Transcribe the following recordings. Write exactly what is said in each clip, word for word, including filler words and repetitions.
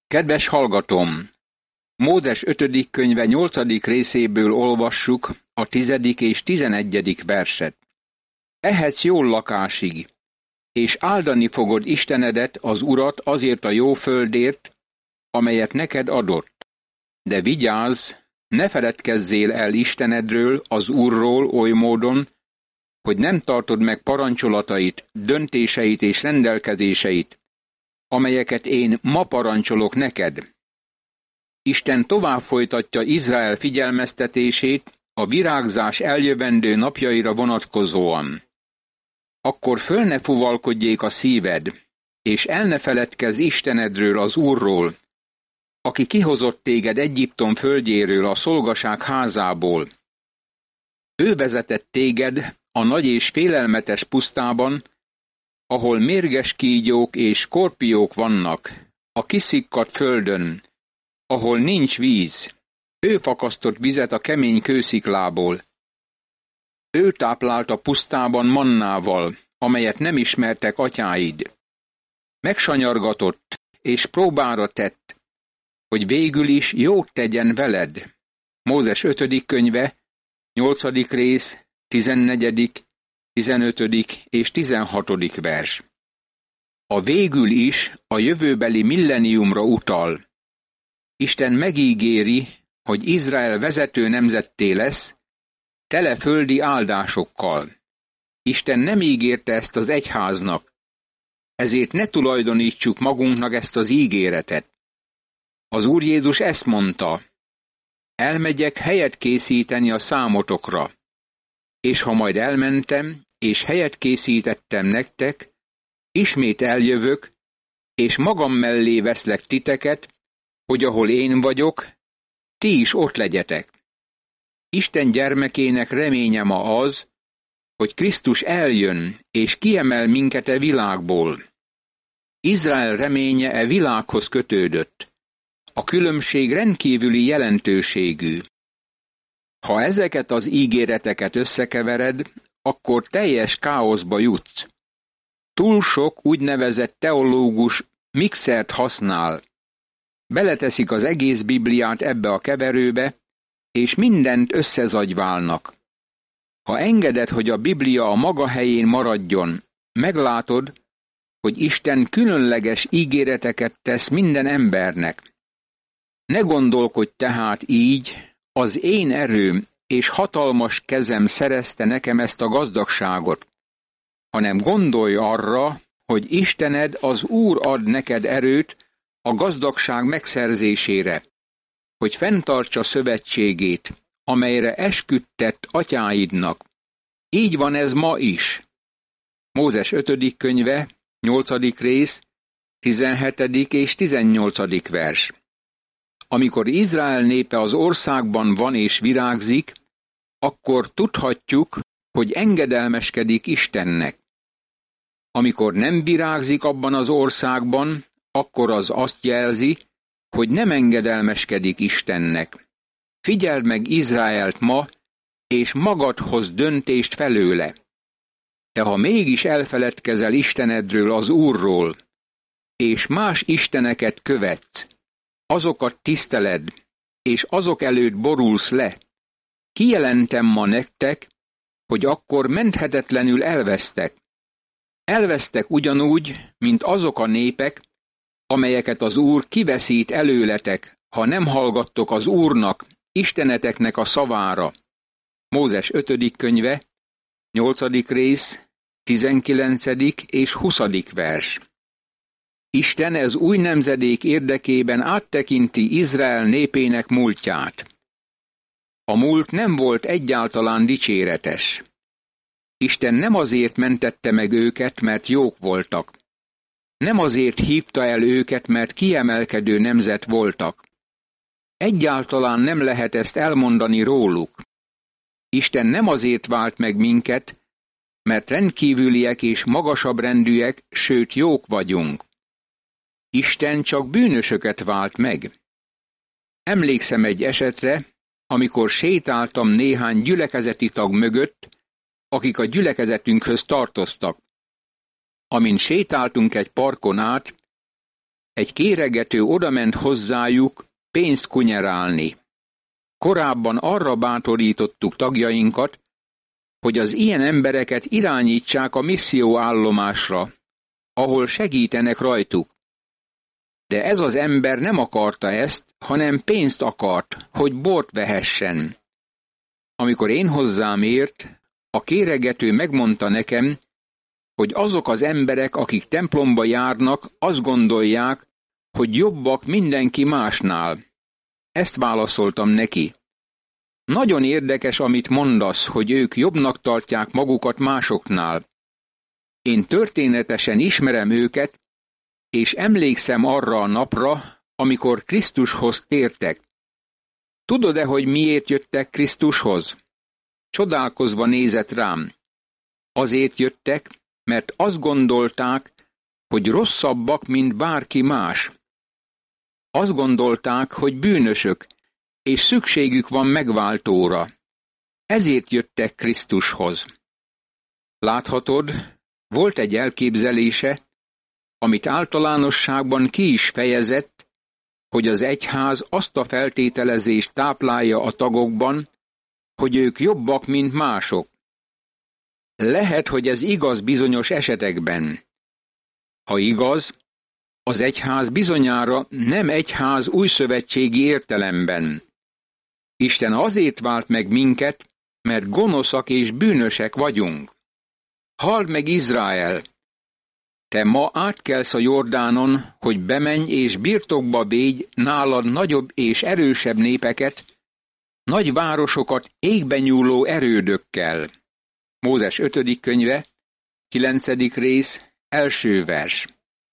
Kedves hallgatom! Mózes ötödik könyve nyolcadik részéből olvassuk a tizedik és tizenegyedik verset. Ehetsz jól lakásig, és áldani fogod Istenedet, az Urat azért a jó földért, amelyet neked adott. De vigyázz, ne feledkezzél el Istenedről, az Úrról oly módon, hogy nem tartod meg parancsolatait, döntéseit és rendelkezéseit, amelyeket én ma parancsolok neked. Isten tovább folytatja Izrael figyelmeztetését a virágzás eljövendő napjaira vonatkozóan. Akkor föl ne fuvalkodjék a szíved, és el ne feledkezz Istenedről, az Úrról, aki kihozott téged Egyiptom földjéről, a szolgaság házából. Ő vezetett téged a nagy és félelmetes pusztában, ahol mérges kígyók és skorpiók vannak, a kiszikkadt földön, ahol nincs víz. Ő fakasztott vizet a kemény kősziklából. Ő táplált a pusztában mannával, amelyet nem ismertek atyáid. Megsanyargatott és próbára tett, hogy végül is jót tegyen veled. Mózes ötödik könyve, nyolcadik rész, tizennegyedik, tizenötödik és tizenhatodik vers. A végül is a jövőbeli milleniumra utal. Isten megígéri, hogy Izrael vezető nemzetté lesz, tele földi áldásokkal. Isten nem ígérte ezt az egyháznak, ezért ne tulajdonítsuk magunknak ezt az ígéretet. Az Úr Jézus ezt mondta: elmegyek helyet készíteni a számotokra, és ha majd elmentem, és helyet készítettem nektek, ismét eljövök, és magam mellé veszlek titeket, hogy ahol én vagyok, ti is ott legyetek. Isten gyermekének reménye ma az, hogy Krisztus eljön, és kiemel minket e világból. Izrael reménye e világhoz kötődött. A különbség rendkívüli jelentőségű. Ha ezeket az ígéreteket összekevered, akkor teljes káoszba jutsz. Túl sok úgynevezett teológus mixert használ. Beleteszik az egész Bibliát ebbe a keverőbe, és mindent összezagyválnak. Ha engeded, hogy a Biblia a maga helyén maradjon, meglátod, hogy Isten különleges ígéreteket tesz minden embernek. Ne gondolkodj tehát így, az én erőm és hatalmas kezem szerezte nekem ezt a gazdagságot, hanem gondolj arra, hogy Istened, az Úr ad neked erőt a gazdagság megszerzésére, hogy fenntartsa szövetségét, amelyre esküdtett atyáidnak. Így van ez ma is. Mózes ötödik könyve, nyolcadik rész, tizenhetedik és tizennyolcadik vers. Amikor Izrael népe az országban van és virágzik, akkor tudhatjuk, hogy engedelmeskedik Istennek. Amikor nem virágzik abban az országban, akkor az azt jelzi, hogy nem engedelmeskedik Istennek. Figyeld meg Izraelt ma, és magadhoz döntést felőle. De ha mégis elfeledkezel Istenedről, az Úrról, és más isteneket követsz, azokat tiszteled, és azok előtt borulsz le, kijelentem ma nektek, hogy akkor menthetetlenül elvesztek. Elvesztek ugyanúgy, mint azok a népek, amelyeket az Úr kiveszít előletek, ha nem hallgattok az Úrnak, Isteneteknek a szavára. Mózes ötödik könyve, nyolcadik rész, tizenkilencedik és huszadik vers. Isten ez új nemzedék érdekében áttekinti Izrael népének múltját. A múlt nem volt egyáltalán dicséretes. Isten nem azért mentette meg őket, mert jók voltak. Nem azért hívta el őket, mert kiemelkedő nemzet voltak. Egyáltalán nem lehet ezt elmondani róluk. Isten nem azért vált meg minket, mert rendkívüliek és magasabb rendűek, sőt jók vagyunk. Isten csak bűnösöket vált meg. Emlékszem egy esetre, amikor sétáltam néhány gyülekezeti tag mögött, akik a gyülekezetünkhöz tartoztak. Amint sétáltunk egy parkon át, Egy kéregető odament hozzájuk pénzt kunyerálni. Korábban arra bátorítottuk tagjainkat, hogy az ilyen embereket irányítsák a misszióállomásra, ahol segítenek rajtuk. De ez az ember nem akarta ezt, hanem pénzt akart, hogy bort vehessen. Amikor én hozzám ért, a kéregető megmondta nekem, hogy azok az emberek, akik templomba járnak, azt gondolják, hogy jobbak mindenki másnál. Ezt válaszoltam neki. Nagyon érdekes, amit mondasz, hogy ők jobbnak tartják magukat másoknál. Én történetesen ismerem őket, és emlékszem arra a napra, amikor Krisztushoz tértek. Tudod-e, hogy miért jöttek Krisztushoz? Csodálkozva nézett rám. Azért jöttek, mert azt gondolták, hogy rosszabbak, mint bárki más. Azt gondolták, hogy bűnösök, és szükségük van megváltóra. Ezért jöttek Krisztushoz. Láthatod, volt egy elképzelése, amit általánosságban ki is fejezett, hogy az egyház azt a feltételezést táplálja a tagokban, hogy ők jobbak, mint mások. Lehet, hogy ez igaz bizonyos esetekben. Ha igaz, az egyház bizonyára nem egyház újszövetségi értelemben. Isten azért vált meg minket, mert gonoszak és bűnösek vagyunk. Halld meg, Izrael! Te ma átkelsz a Jordánon, hogy bemenj és birtokba védj nálad nagyobb és erősebb népeket, nagy városokat égbe nyúló erődökkel. Mózes ötödik könyve, kilencedik rész, első vers.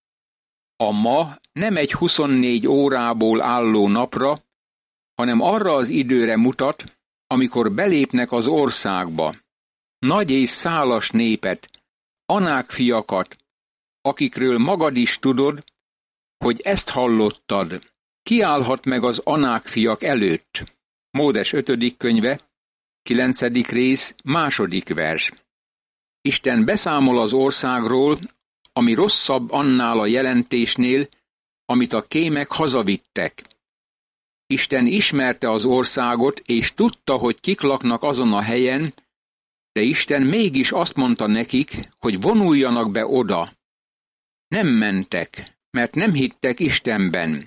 A ma nem egy huszonnégy órából álló napra, hanem arra az időre mutat, amikor belépnek az országba. Nagy és szálas népet, Anák fiakat, akikről magad is tudod, hogy ezt hallottad. Kiállhat meg az Anák fiak előtt. Mózes ötödik könyve, kilencedik rész, második vers. Isten beszámol az országról, ami rosszabb annál a jelentésnél, amit a kémek hazavittek. Isten ismerte az országot, és tudta, hogy kik laknak azon a helyen, de Isten mégis azt mondta nekik, hogy vonuljanak be oda. Nem mentek, mert nem hittek Istenben.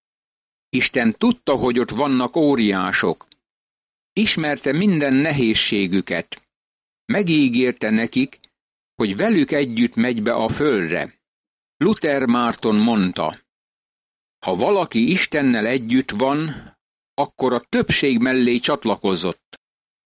Isten tudta, hogy ott vannak óriások. Ismerte minden nehézségüket. Megígérte nekik, hogy velük együtt megy be a földre. Luther Márton mondta, ha valaki Istennel együtt van, akkor a többség mellé csatlakozott.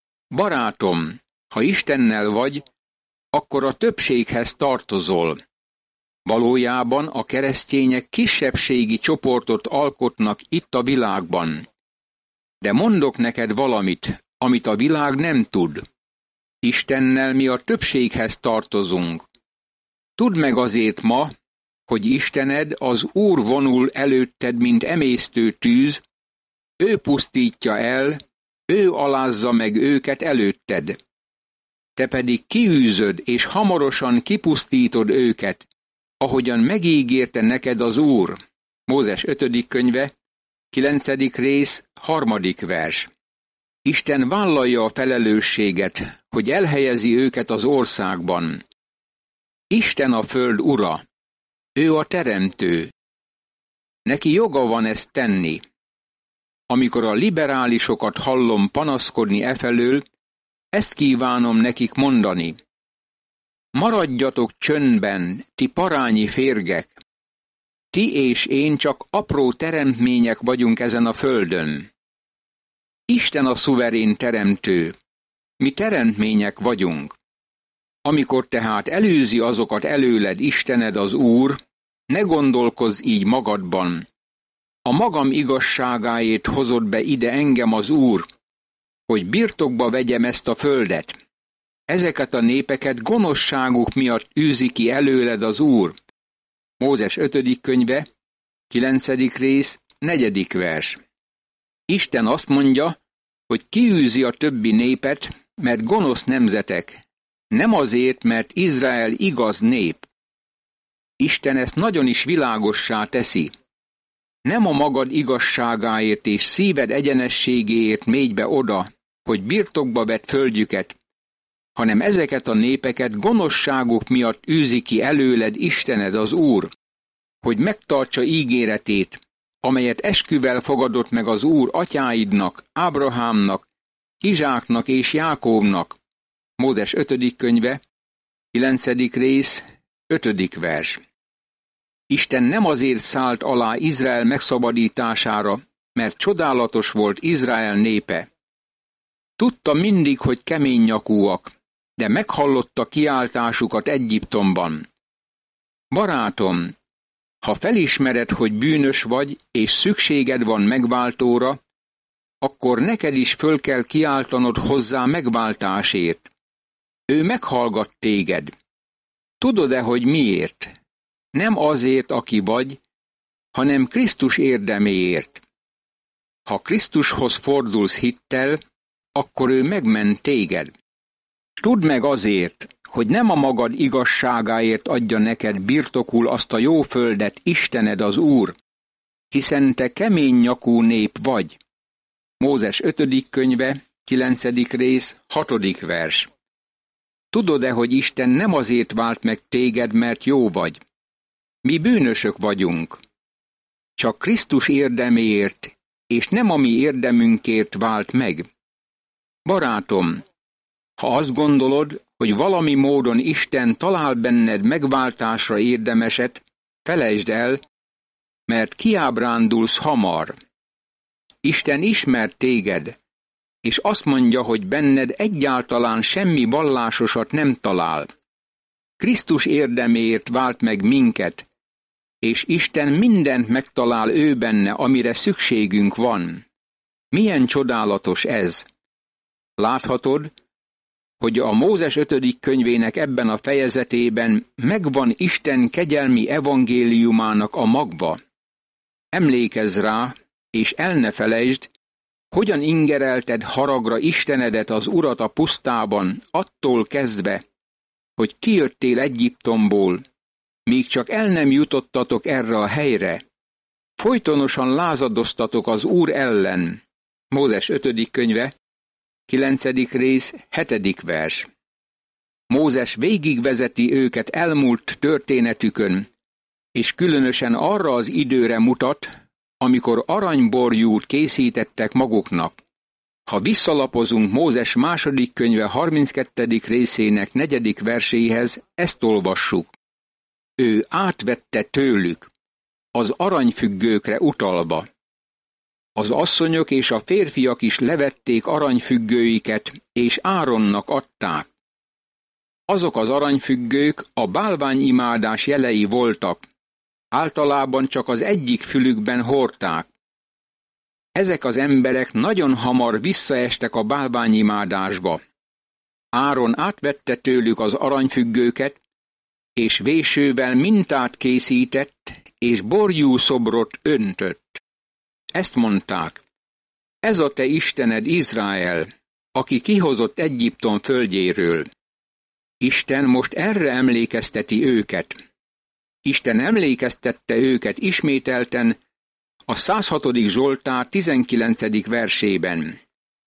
Barátom, ha Istennel vagy, akkor a többséghez tartozol. Valójában a keresztények kisebbségi csoportot alkotnak itt a világban. De mondok neked valamit, amit a világ nem tud. Istennel mi a többséghez tartozunk. Tudd meg azért ma, hogy Istened, az Úr vonul előtted, mint emésztő tűz, ő pusztítja el, ő alázza meg őket előtted. Te pedig kiűzöd, és hamarosan kipusztítod őket, ahogyan megígérte neked az Úr. Mózes ötödik könyve, kilencedik rész, harmadik vers. Isten vállalja a felelősséget, hogy elhelyezi őket az országban. Isten a föld ura, ő a teremtő. Neki joga van ezt tenni. Amikor a liberálisokat hallom panaszkodni efelől, ezt kívánom nekik mondani. Maradjatok csöndben, ti parányi férgek. Ti és én csak apró teremtmények vagyunk ezen a földön. Isten a szuverén teremtő. Mi teremtmények vagyunk. Amikor tehát előzi azokat előled Istened az Úr, ne gondolkozz így magadban. A magam igazságáért hozott be ide engem az Úr, hogy birtokba vegyem ezt a földet. Ezeket a népeket gonoszságuk miatt űzi ki előled az Úr. Mózes ötödik könyve, kilencedik rész, negyedik vers. Isten azt mondja, hogy kiűzi a többi népet, mert gonosz nemzetek, nem azért, mert Izrael igaz nép. Isten ezt nagyon is világossá teszi. Nem a magad igazságáért és szíved egyenességéért mégy be oda, hogy birtokba vedd földjüket, hanem ezeket a népeket gonoszságuk miatt űzi ki előled Istened az Úr, hogy megtartsa ígéretét, amelyet esküvel fogadott meg az Úr atyáidnak, Ábrahámnak, Izsáknak és Jákóbnak. Mózes ötödik könyve, kilencedik rész, ötödik vers. Isten nem azért szállt alá Izrael megszabadítására, mert csodálatos volt Izrael népe. Tudta mindig, hogy kemény nyakúak, de meghallotta kiáltásukat Egyiptomban. Barátom, ha felismered, hogy bűnös vagy, és szükséged van megváltóra, akkor neked is föl kell kiáltanod hozzá megváltásért. Ő meghallgat téged. Tudod-e, hogy miért? Nem azért, aki vagy, hanem Krisztus érdeméért. Ha Krisztushoz fordulsz hittel, akkor ő megment téged. Tudd meg azért, hogy nem a magad igazságáért adja neked birtokul azt a jó földet Istened az Úr, hiszen te kemény nyakú nép vagy. Mózes ötödik könyve, kilencedik rész, hatodik vers. Tudod-e, hogy Isten nem azért vált meg téged, mert jó vagy? Mi bűnösök vagyunk. Csak Krisztus érdeméért, és nem a mi érdemünkért vált meg. Barátom, ha azt gondolod, hogy valami módon Isten talál benned megváltásra érdemeset, felejtsd el, mert kiábrándulsz hamar. Isten ismer téged, és azt mondja, hogy benned egyáltalán semmi vallásosat nem talál. Krisztus érdeméért vált meg minket, és Isten mindent megtalál ő benne, amire szükségünk van. Milyen csodálatos ez! Láthatod, hogy a Mózes ötödik könyvének ebben a fejezetében megvan Isten kegyelmi evangéliumának a magva. Emlékezz rá, és el ne felejtsd, hogyan ingerelted haragra Istenedet, az Urat a pusztában, attól kezdve, hogy kijöttél Egyiptomból, míg csak el nem jutottatok erre a helyre. Folytonosan lázadoztatok az Úr ellen. Mózes ötödik könyve, kilencedik rész, hetedik vers. Mózes végigvezeti őket elmúlt történetükön, és különösen arra az időre mutat, amikor aranyborjút készítettek maguknak. Ha visszalapozunk Mózes második könyve harminckettedik részének negyedik verséhez, ezt olvassuk. Ő átvette tőlük, az aranyfüggőkre utalva. Az asszonyok és a férfiak is levették aranyfüggőiket, és Áronnak adták. Azok az aranyfüggők a bálványimádás jelei voltak, általában csak az egyik fülükben hordták. Ezek az emberek nagyon hamar visszaestek a bálványimádásba. Áron átvette tőlük az aranyfüggőket, és vésővel mintát készített, és borjú szobrot öntött. Ezt mondták, ez a te Istened Izrael, aki kihozott Egyiptom földjéről. Isten most erre emlékezteti őket. Isten emlékeztette őket ismételten a százhatodik Zsoltár tizenkilencedik versében.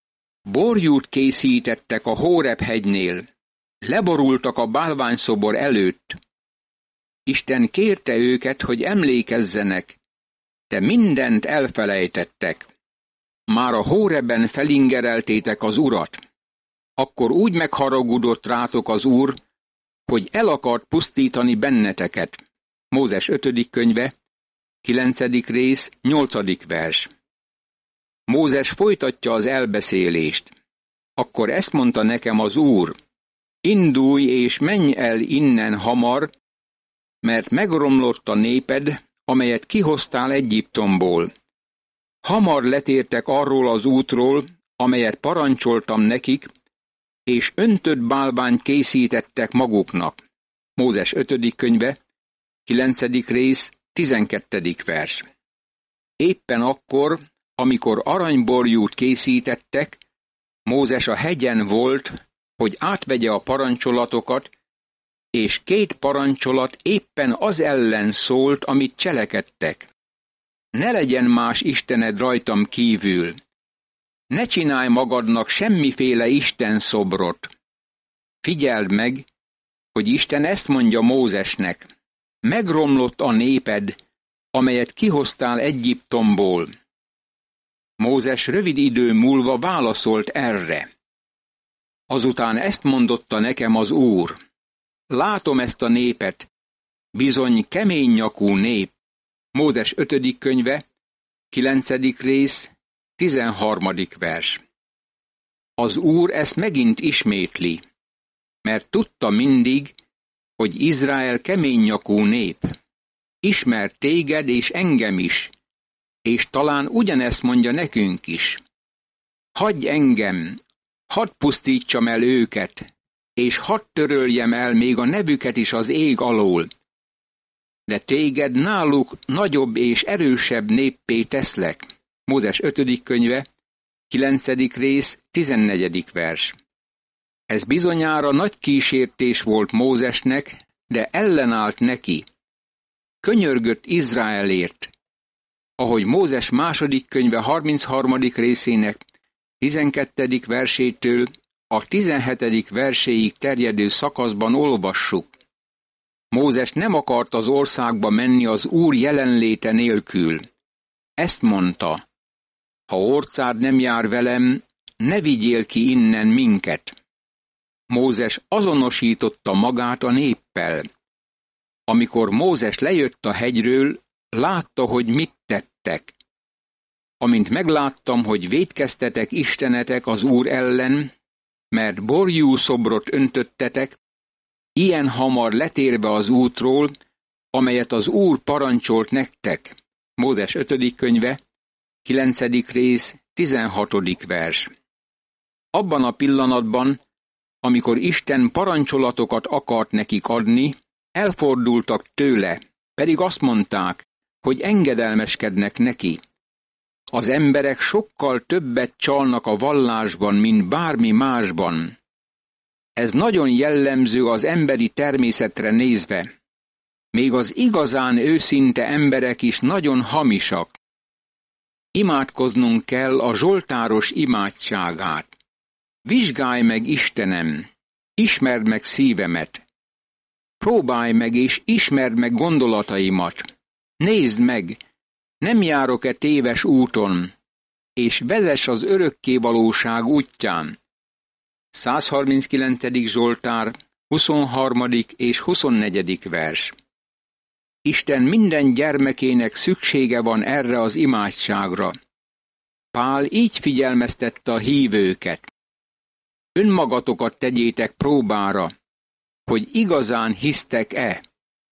Borjút készítettek a Hóreb hegynél, leborultak a bálványszobor előtt. Isten kérte őket, hogy emlékezzenek, de mindent elfelejtettek. Már a Hóreben felingereltétek az Urat. Akkor úgy megharagudott rátok az Úr, hogy el akart pusztítani benneteket. Mózes ötödik könyve, kilencedik rész, nyolcadik vers. Mózes folytatja az elbeszélést. Akkor ezt mondta nekem az Úr, indulj és menj el innen hamar, mert megromlott a néped, amelyet kihoztál Egyiptomból. Hamar letértek arról az útról, amelyet parancsoltam nekik, és öntött bálványt készítettek maguknak. Mózes ötödik könyve, kilencedik rész, tizenkettedik vers. Éppen akkor, amikor aranyborjút készítettek, Mózes a hegyen volt, hogy átvegye a parancsolatokat, és két parancsolat éppen az ellen szólt, amit cselekedtek. Ne legyen más istened rajtam kívül. Ne csinálj magadnak semmiféle Isten szobrot. Figyeld meg, hogy Isten ezt mondja Mózesnek. Megromlott a néped, amelyet kihoztál Egyiptomból. Mózes rövid idő múlva válaszolt erre. Azután ezt mondotta nekem az Úr. Látom ezt a népet, bizony kemény nyakú nép. Mózes ötödik könyve, kilencedik rész, tizenharmadik vers. Az Úr ezt megint ismétli, mert tudta mindig, hogy Izrael kemény nyakú nép. Ismer téged és engem is, és talán ugyanezt mondja nekünk is. Hagyj engem, hadd pusztítsam el őket, és hadd töröljem el még a nevüket is az ég alól. De téged náluk nagyobb és erősebb néppé teszlek. Mózes ötödik könyve, kilencedik rész, tizennegyedik vers. Ez bizonyára nagy kísértés volt Mózesnek, de ellenállt neki. Könyörgött Izraelért, ahogy Mózes második könyve harmincharmadik részének tizenkettedik versétől a tizenhetedik verséig terjedő szakaszban olvassuk. Mózes nem akart az országba menni az Úr jelenléte nélkül. Ezt mondta, ha orcád nem jár velem, ne vigyél ki innen minket. Mózes azonosította magát a néppel. Amikor Mózes lejött a hegyről, látta, hogy mit tettek. Amint megláttam, hogy vétkeztetek istenetek az Úr ellen, mert borjú szobrot öntöttetek, ilyen hamar letérve az útról, amelyet az Úr parancsolt nektek. Mózes ötödik könyve, kilencedik rész, tizenhatodik vers. Abban a pillanatban, amikor Isten parancsolatokat akart nekik adni, elfordultak tőle, pedig azt mondták, hogy engedelmeskednek neki. Az emberek sokkal többet csalnak a vallásban, mint bármi másban. Ez nagyon jellemző az emberi természetre nézve. Még az igazán őszinte emberek is nagyon hamisak. Imádkoznunk kell a zsoltáros imádságát. Vizsgálj meg, Istenem, ismerd meg szívemet. Próbálj meg és ismerd meg gondolataimat. Nézd meg, nem járok-e téves úton, és vezess az örökkévalóság útján. százharminckilencedik Zsoltár, huszonharmadik és huszonnegyedik vers. Isten minden gyermekének szüksége van erre az imádságra. Pál így figyelmeztette a hívőket. Önmagatokat tegyétek próbára, hogy igazán hisztek-e.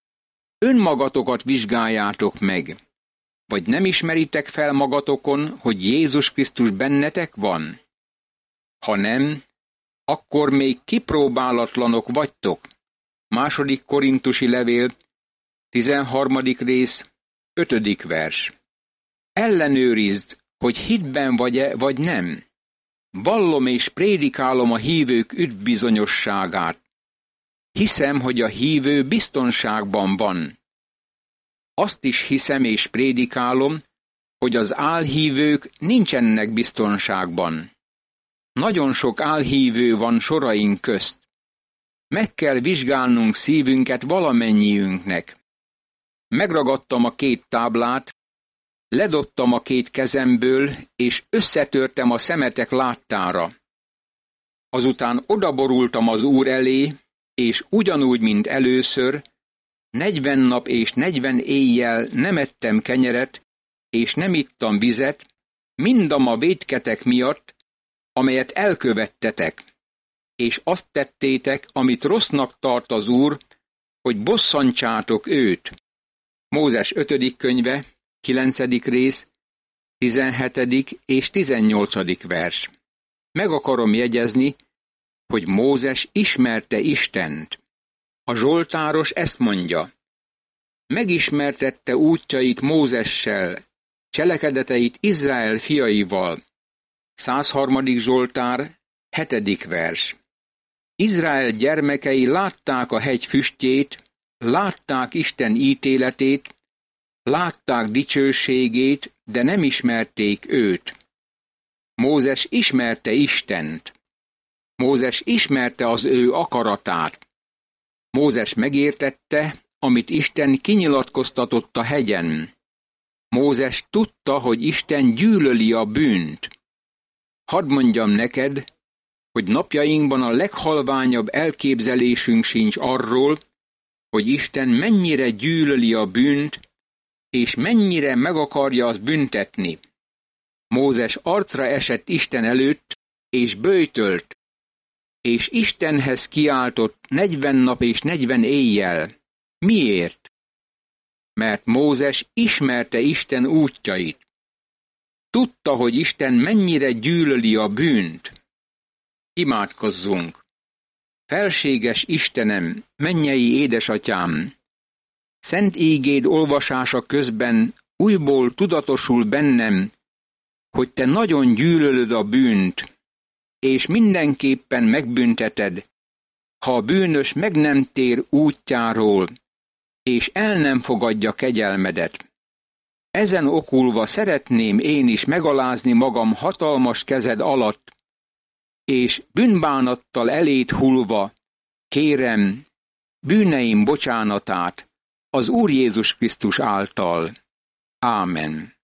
Önmagatokat vizsgáljátok meg. Vagy nem ismeritek fel magatokon, hogy Jézus Krisztus bennetek van? Ha nem, akkor még kipróbálatlanok vagytok. Második Korintusi levél, tizenharmadik rész, ötödik vers. Ellenőrizd, hogy hitben vagy-e, vagy nem. Vallom és prédikálom a hívők üdvbizonyosságát. Hiszem, hogy a hívő biztonságban van. Azt is hiszem és prédikálom, hogy az álhívők nincsenek biztonságban. Nagyon sok álhívő van soraink közt. Meg kell vizsgálnunk szívünket valamennyiünknek. Megragadtam a két táblát, ledobtam a két kezemből, és összetörtem a szemetek láttára. Azután odaborultam az Úr elé, és ugyanúgy, mint először, negyven nap és negyven éjjel nem ettem kenyeret, és nem ittam vizet, mindam a vétketek miatt, amelyet elkövettetek, és azt tettétek, amit rossznak tart az Úr, hogy bosszantsátok őt. Mózes ötödik könyve, kilencedik rész, tizenhetedik és tizennyolcadik vers. Meg akarom jegyezni, hogy Mózes ismerte Istent. A zsoltáros ezt mondja. Megismertette útjait Mózessel, cselekedeteit Izrael fiaival. százharmadik Zsoltár, hetedik vers. Izrael gyermekei látták a hegy füstjét, látták Isten ítéletét, látták dicsőségét, de nem ismerték őt. Mózes ismerte Istent. Mózes ismerte az ő akaratát. Mózes megértette, amit Isten kinyilatkoztatott a hegyen. Mózes tudta, hogy Isten gyűlöli a bűnt. Hadd mondjam neked, hogy napjainkban a leghalványabb elképzelésünk sincs arról, hogy Isten mennyire gyűlöli a bűnt, és mennyire meg akarja azt büntetni. Mózes arcra esett Isten előtt, és böjtölt, és Istenhez kiáltott negyven nap és negyven éjjel. Miért? Mert Mózes ismerte Isten útjait. Tudta, hogy Isten mennyire gyűlöli a bűnt. Imádkozzunk! Felséges Istenem, mennyei édesatyám! Szent ígéd olvasása közben újból tudatosul bennem, hogy te nagyon gyűlölöd a bűnt, és mindenképpen megbünteted, ha a bűnös meg nem tér útjáról, és el nem fogadja kegyelmedet. Ezen okulva szeretném én is megalázni magam hatalmas kezed alatt, és bűnbánattal eléd hullva, kérem, bűneim bocsánatát az Úr Jézus Krisztus által. Ámen.